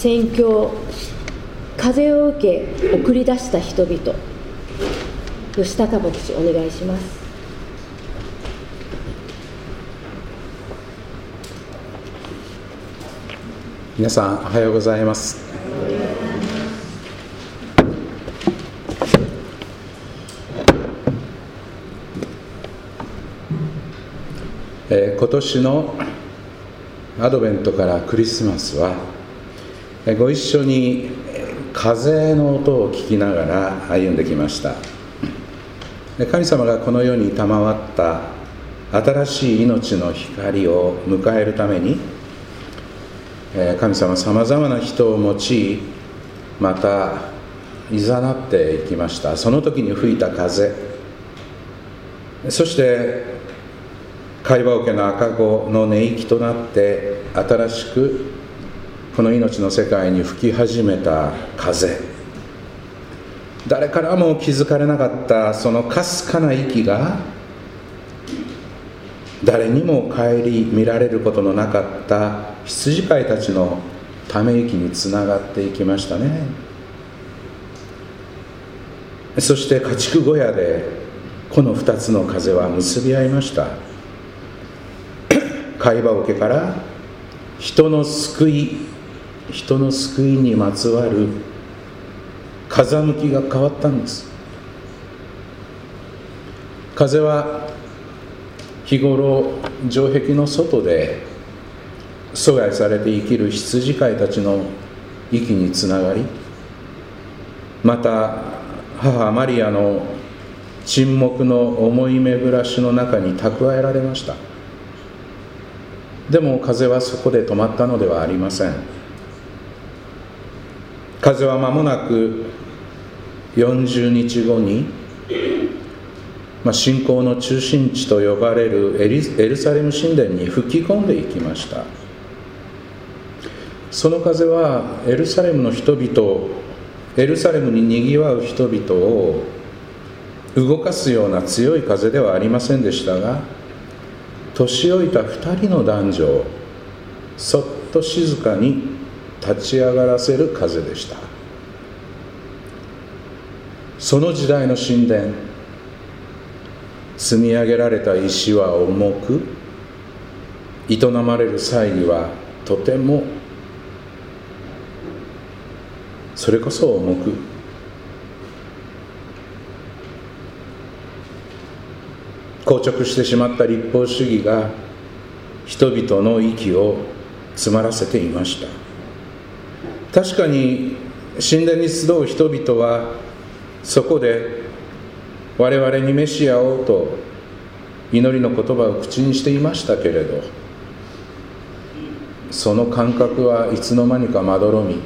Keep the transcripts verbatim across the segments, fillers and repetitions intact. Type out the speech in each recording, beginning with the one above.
宣教、風を受け送り出した人々、吉高牧師、お願いします。 皆さんおはようございます。えー、今年のアドベントからクリスマスは、えー、ご一緒に風の音を聞きながら歩んできました。で、神様がこの世に賜った新しい命の光を迎えるために、神様はさまざまな人を用い、またいざなっていきました。その時に吹いた風、そして貝羽桶の赤子の寝息となって新しくこの命の世界に吹き始めた風、誰からも気づかれなかったそのかすかな息が、誰にも顧みられることのなかった羊飼いたちのため息につながっていきましたね。そして家畜小屋でこの二つの風は結び合いました。貝羽桶から人の救い人の救いにまつわる風向きが変わったんです。風は日頃城壁の外で阻害されて生きる羊飼いたちの息につながり、また母マリアの沈黙の思い巡らしの中に蓄えられました。でも風はそこで止まったのではありません。風は間もなくよんじゅうにちごに、まあ、信仰の中心地と呼ばれるエリエルサレム神殿に吹き込んでいきました。その風はエルサレムの人々、エルサレムににぎわう人々を動かすような強い風ではありませんでしたが、年老いた二人の男女をそっと静かに立ち上がらせる風でした。その時代の神殿、積み上げられた石は重く、営まれる祭儀はとても、それこそ重く、硬直してしまった立法主義が人々の息を詰まらせていました。確かに神殿に集う人々はそこで我々にメシアをと祈りの言葉を口にしていましたけれど、その感覚はいつの間にかまどろみ、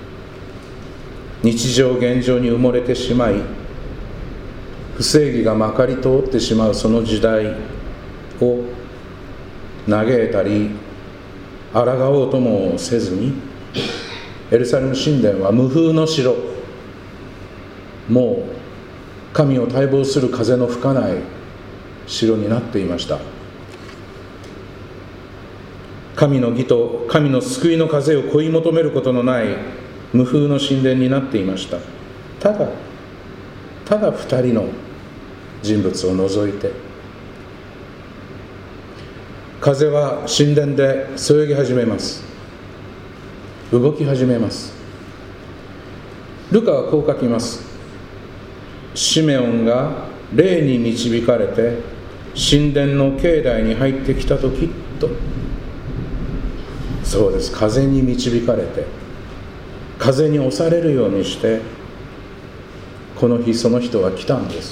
日常現状に埋もれてしまい、不正義がまかり通ってしまうその時代を嘆いたり抗おうともせずに、エルサレム神殿は無風の城、もう神を待望する風の吹かない城になっていました。神の義と神の救いの風を追い求めることのない無風の神殿になっていました。ただただ二人の人物を除いて、風は神殿でそよぎ始めます。動き始めます。ルカはこう書きます。シメオンが霊に導かれて神殿の境内に入ってきたときと。そうです、風に導かれて、風に押されるようにして、この日その人が来たんです。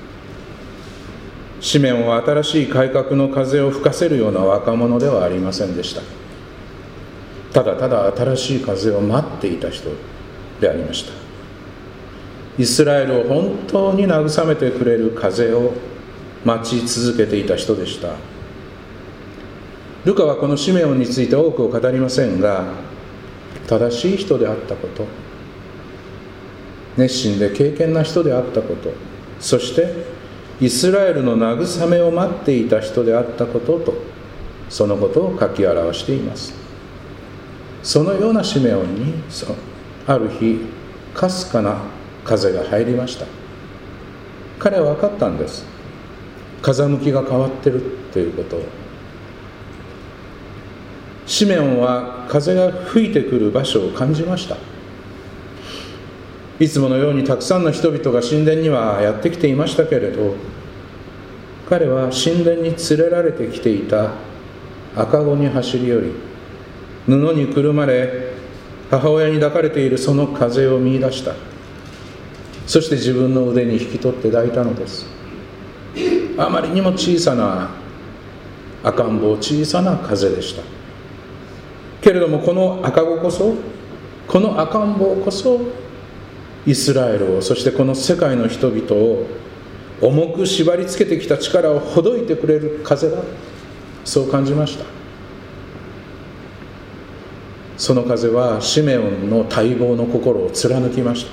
シメオンは新しい改革の風を吹かせるような若者ではありませんでした。ただただ新しい風を待っていた人でありました。イスラエルを本当に慰めてくれる風を待ち続けていた人でした。ルカはこのシメオンについて多くを語りませんが、正しい人であったこと、熱心で敬虔な人であったこと、そしてイスラエルの慰めを待っていた人であったことと、そのことを書き表しています。 そのようなシメオンにある日かすかな風が入りました。彼は分かったんです。風向きが変わってるということを。シメオンは風が吹いてくる場所を感じました。いつものようにたくさんの人々が神殿にはやってきていましたけれど、彼は神殿に連れられてきていた赤子に走り寄り、布にくるまれ母親に抱かれているその風を見出した。そして自分の腕に引き取って抱いたのです。あまりにも小さな赤ん坊、小さな風でした。けれどもこの赤子こそ、この赤ん坊こそイスラエルを、そしてこの世界の人々を重く縛りつけてきた力をほどいてくれる風だ、そう感じました。その風はシメオンの待望の心を貫きました。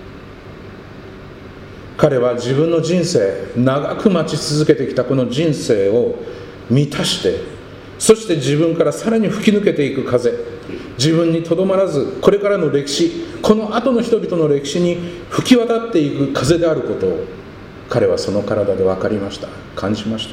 彼は自分の人生、長く待ち続けてきたこの人生を満たして、そして自分からさらに吹き抜けていく風、自分にとどまらずこれからの歴史、この後の人々の歴史に吹き渡っていく風であることを彼はその体で分かりました。感じました。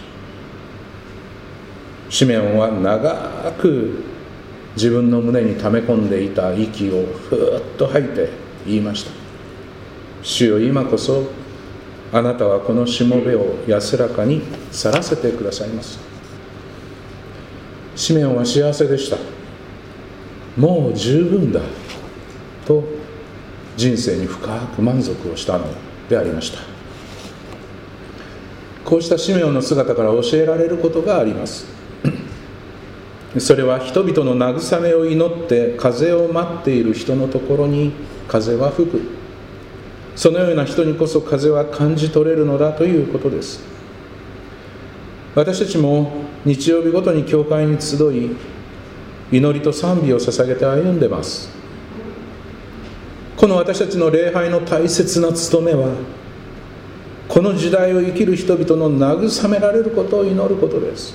シメオンは長く自分の胸に溜め込んでいた息をふーっと吐いて言いました。主よ、今こそあなたはこのしもべを安らかに去らせてくださいます。シメオンは幸せでした。もう十分だと人生に深く満足をしたのでありました。こうしたシメオンの姿から教えられることがあります。それは人々の慰めを祈って風を待っている人のところに風は吹く。そのような人にこそ風は感じ取れるのだということです。私たちも日曜日ごとに教会に集い、祈りと賛美を捧げて歩んでます。この私たちの礼拝の大切な務めは、この時代を生きる人々の慰められることを祈ることです。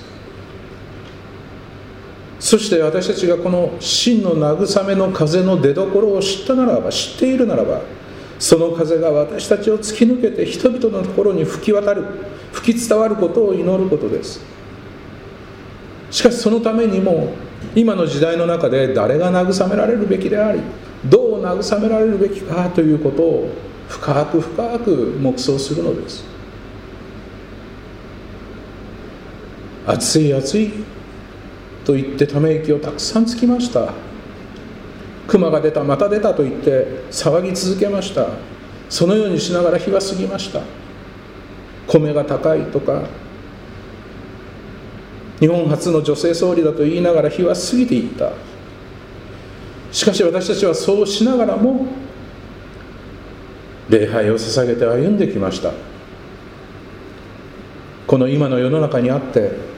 そして私たちがこの真の慰めの風の出所を知ったならば、知っているならば、その風が私たちを突き抜けて人々のところに吹き渡る、吹き伝わることを祈ることです。しかしそのためにも今の時代の中で誰が慰められるべきであり、どう慰められるべきかということを深く深く黙想するのです。暑い暑いと言ってため息をたくさんつきました。熊が出た、また出たと言って騒ぎ続けました。そのようにしながら日は過ぎました。米が高いとか、日本初の女性総理だと言いながら日は過ぎていった。しかし私たちはそうしながらも礼拝を捧げて歩んできました。この今の世の中にあって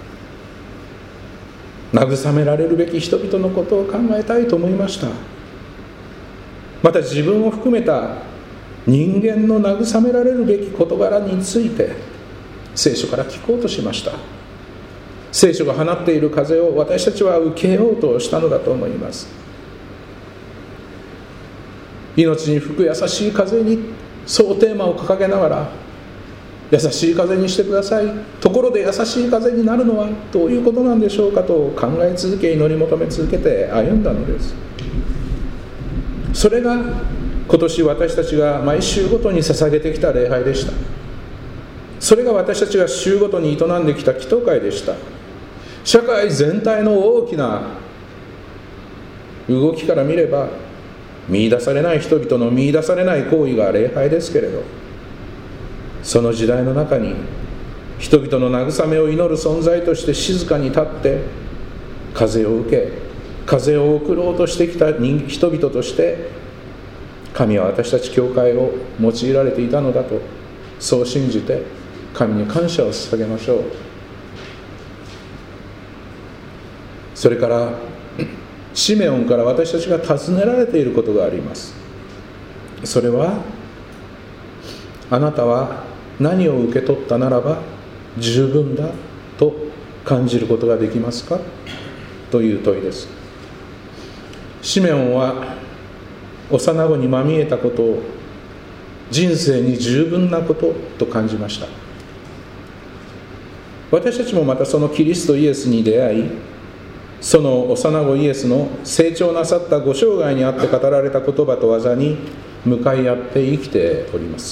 慰められるべき人々のことを考えたいと思いました。また自分を含めた人間の慰められるべき事柄について聖書から聞こうとしました。聖書が放っている風を私たちは受けようとしたのだと思います。命に吹く優しい風に、そうテーマを掲げながら、優しい風にしてください。ところで優しい風になるのはどういうことなんでしょうかと考え続け、祈り求め続けて歩んだのです。それが今年私たちが毎週ごとに捧げてきた礼拝でした。それが私たちが週ごとに営んできた祈祷会でした。社会全体の大きな動きから見れば、見出されない人々の見出されない行為が礼拝ですけれど、その時代の中に人々の慰めを祈る存在として静かに立って風を受け、風を送ろうとしてきた人々として神は私たち教会を用いられていたのだと、そう信じて神に感謝を捧げましょう。それからシメオンから私たちが尋ねられていることがあります。それは、あなたは何を受け取ったならば十分だと感じることができますかという問いです。 シメオンは幼子にまみえたことを人生に十分なことと感じました。私たちもまたそのキリストイエスに出会い、その幼子イエスの成長なさったご生涯にあって語られた言葉と技に向かい合って生きております。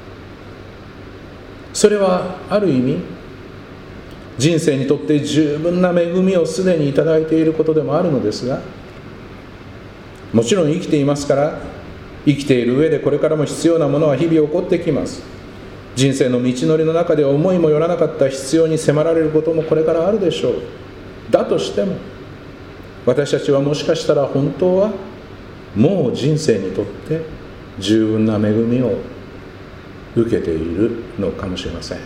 それはある意味、人生にとって十分な恵みをすでにいただいていることでもあるのですが、もちろん生きていますから、生きている上でこれからも必要なものは日々起こってきます。人生の道のりの中で思いもよらなかった必要に迫られることもこれからあるでしょう。だとしても、私たちはもしかしたら本当はもう人生にとって十分な恵みを受けているのかもしれません。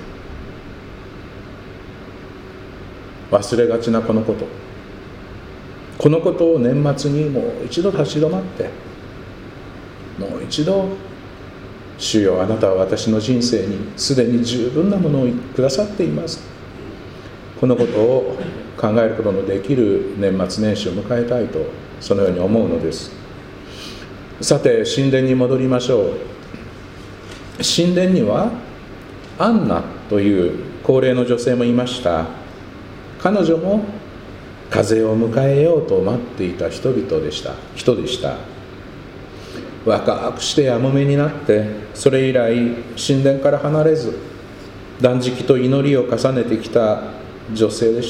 忘れがちなこのこと、このことを年末にもう一度立ち止まって、もう一度、主よ、あなたは私の人生にすでに十分なものをくださっています、このことを考えることのできる年末年始を迎えたいと、そのように思うのです。さて、神殿に戻りましょう。神殿にはアンナという高齢の女性もいました。彼女も風を迎えようと待っていた人々でした人でした。若くしてやもめになって、それ以来神殿から離れず断食と祈りを重ねてきた女性でした。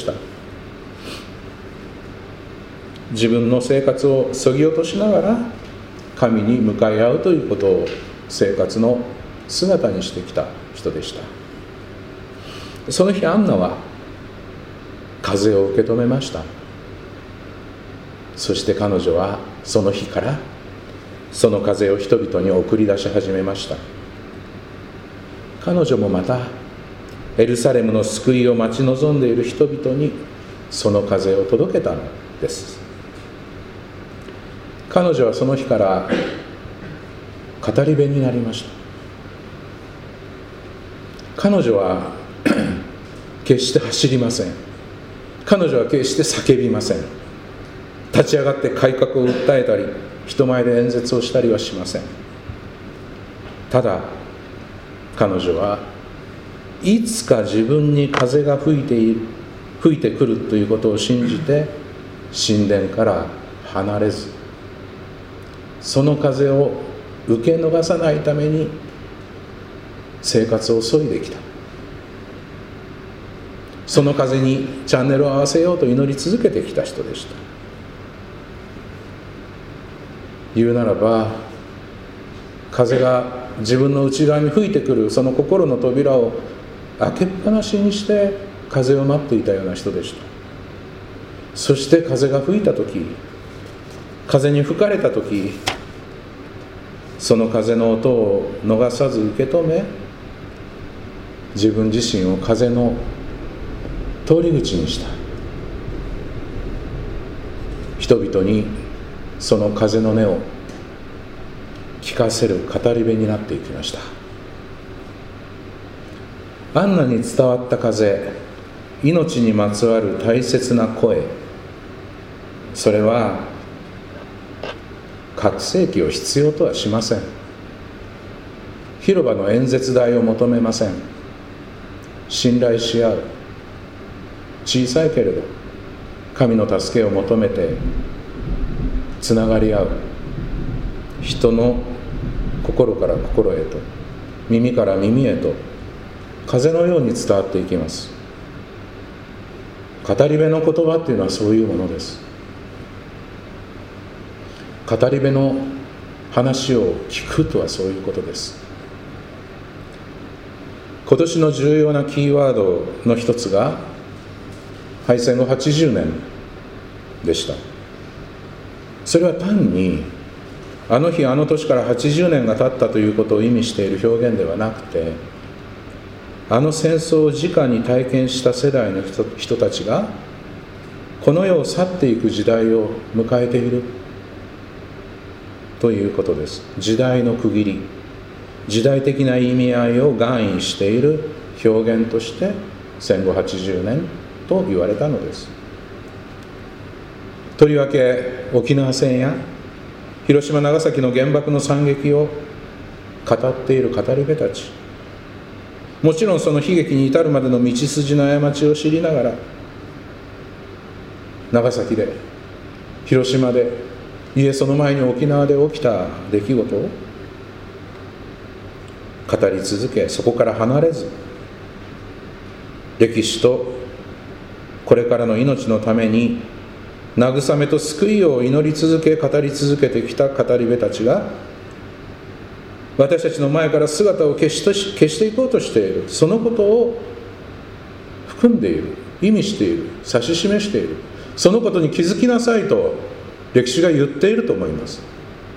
自分の生活をそぎ落としながら神に向かい合うということを生活の姿にしてきた人でした。その日、アンナは風を受け止めました。そして彼女はその日からその風を人々に送り出し始めました。彼女もまたエルサレムの救いを待ち望んでいる人々にその風を届けたのです。彼女はその日から語り部になりました。彼女は決して走りません。彼女は決して叫びません。立ち上がって改革を訴えたり、人前で演説をしたりはしません。ただ、彼女はいつか自分に風が吹いている、吹いてくるということを信じて、神殿から離れず、その風を受け逃さないために生活を削いできた。その風にチャンネルを合わせようと祈り続けてきた人でした。言うならば、風が自分の内側に吹いてくるその心の扉を開けっぱなしにして風を待っていたような人でした。そして風が吹いたとき、風に吹かれたとき、その風の音を逃さず受け止め、自分自身を風の通り口にした。人々にその風の音を聞かせる語り部になっていきました。アンナに伝わった風、命にまつわる大切な声、それは拡声器を必要とはしません。広場の演説台を求めません。信頼し合う、小さいけれど神の助けを求めてつながり合う、人の心から心へと、耳から耳へと風のように伝わっていきます。語り部の言葉っていうのはそういうものです。語り部の話を聞くとはそういうことです。今年の重要なキーワードの一つが敗戦後はちじゅうねんでした。それは単にあの日あの年からはちじゅうねんが経ったということを意味している表現ではなくて、あの戦争を直に体験した世代の 人, 人たちがこの世を去っていく時代を迎えているということです。時代の区切り、時代的な意味合いを含意している表現として戦後はちじゅうねんと言われたのです。 とりわけ沖縄戦や広島長崎の原爆の惨劇を語っている語り部たち、もちろんその悲劇に至るまでの道筋の過ちを知りながら、長崎で、広島で、いえその前に沖縄で起きた出来事を語り続け、そこから離れず、歴史とこれからの命のために慰めと救いを祈り続け、語り続けてきた語り部たちが、私たちの前から姿を消しとし消していこうとしている、そのことを含んでいる、意味している、指し示している、そのことに気づきなさいと歴史が言っていると思います。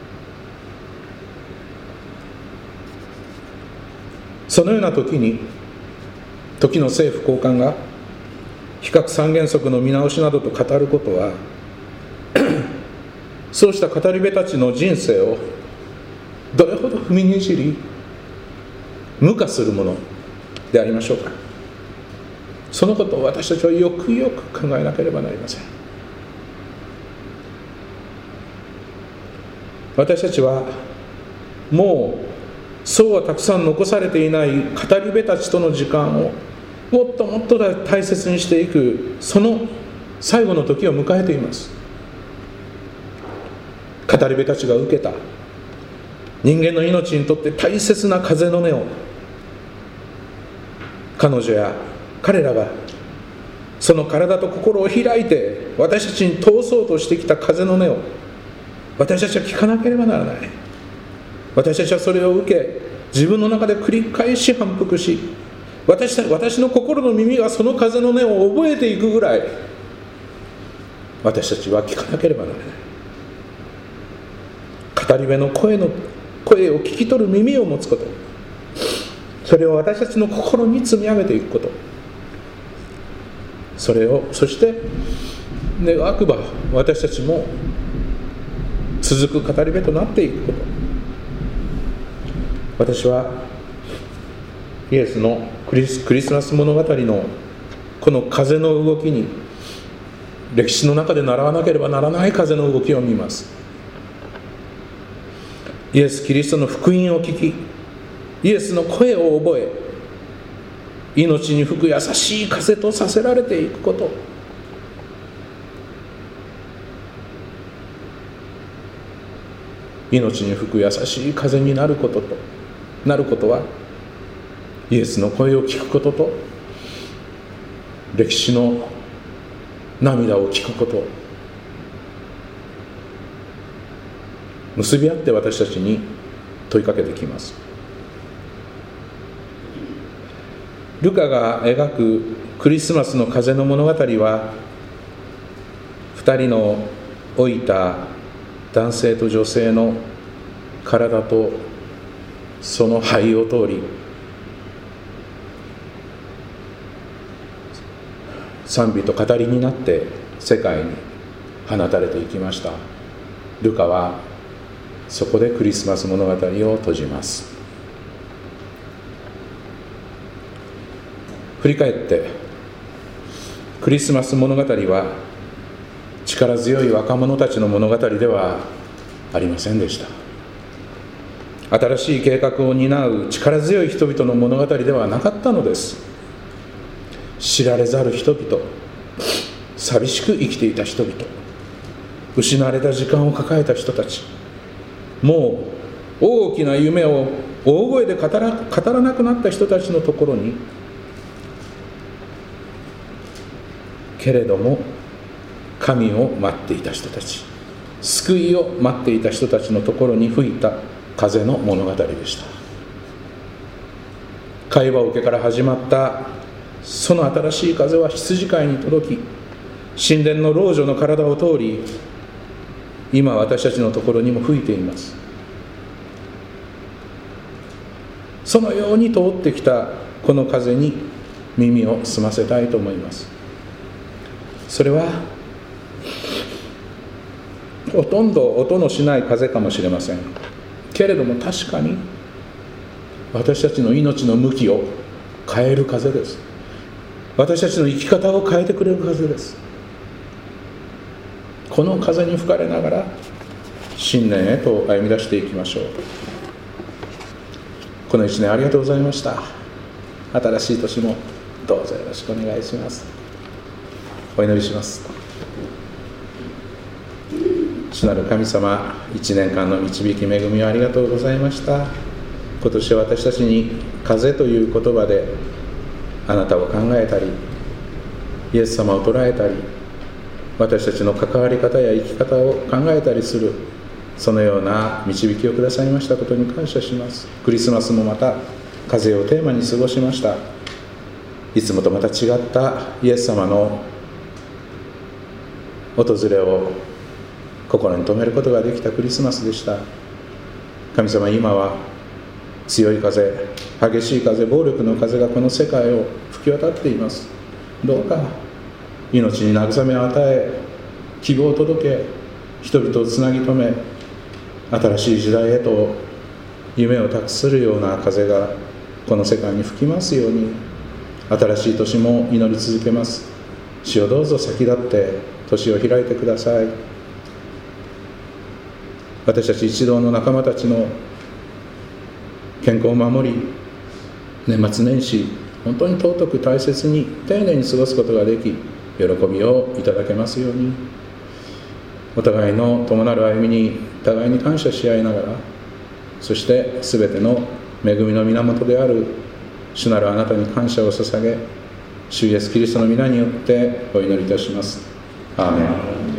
そのような時に、時の政府高官が非核三原則の見直しなどと語ることはそうした語り部たちの人生をどれほど踏みにじり無化するものでありましょうか。そのことを私たちはよくよく考えなければなりません。私たちはもうそうはたくさん残されていない語り部たちとの時間をもっともっと大切にしていく、その最後の時を迎えています。語り部たちが受けた人間の命にとって大切な風の根を、彼女や彼らがその体と心を開いて私たちに通そうとしてきた風の根を私たちは聞かなければならない。私たちはそれを受け、自分の中で繰り返し反復し、私た私の心の耳がその風の音を覚えていくぐらい私たちは聞かなければならない。語り部の声の声を聞き取る耳を持つこと、それを私たちの心に積み上げていくこと、それをそして願わくば私たちも続く語り部となっていくこと。私はイエスのクリス、クリスマス物語のこの風の動きに、歴史の中で習わなければならない風の動きを見ます。イエス・キリストの福音を聞き、イエスの声を覚え、命に吹く優しい風とさせられていくこと、命に吹く優しい風になることとなることは、イエスの声を聞くことと歴史の涙を聞くこと、結び合って私たちに問いかけてきます。ルカが描くクリスマスの風の物語は、二人の老いた男性と女性の体とその肺を通り、賛美と語りになって世界に放たれていきました。ルカはそこでクリスマス物語を閉じます。振り返ってクリスマス物語は力強い若者たちの物語ではありませんでした。新しい計画を担う力強い人々の物語ではなかったのです。知られざる人々、寂しく生きていた人々、失われた時間を抱えた人たち、もう大きな夢を大声で語ら、語らなくなった人たちのところに、けれども神を待っていた人たち、救いを待っていた人たちのところに吹いた風の物語でした。会話受けから始まったその新しい風は羊飼いに届き、神殿の老女の体を通り、今私たちのところにも吹いています。そのように通ってきたこの風に耳を澄ませたいと思います。それはほとんど音のしない風かもしれませんけれども、確かに私たちの命の向きを変える風です。私たちの生き方を変えてくれる風です。 この風に吹かれながら新年へと歩み出していきましょう。このいちねんありがとうございました。新しい年もどうぞよろしくお願いします。お祈りします。主なる神様、いちねんかんの導き恵みをありがとうございました。今年は私たちに風という言葉であなたを考えたり、イエス様を捉えたり、私たちの関わり方や生き方を考えたりする、そのような導きをくださいましたことに感謝します。クリスマスもまた風をテーマに過ごしました。いつもとまた違ったイエス様の訪れを心に留めることができたクリスマスでした。神様、今は強い風、激しい風、暴力の風がこの世界を吹き渡っています。どうか命に慰めを与え、希望を届け、人々をつなぎ止め、新しい時代へと夢を託するような風がこの世界に吹きますように、新しい年も祈り続けます。主をどうぞ先立って年を開いてください。私たち一同の仲間たちの健康を守り、年末年始本当に尊く大切に丁寧に過ごすことができ、喜びをいただけますように、お互いの共なる歩みに互いに感謝し合いながら、そして全ての恵みの源である主なるあなたに感謝を捧げ、主イエスキリストの皆によってお祈りいたします。アーメン。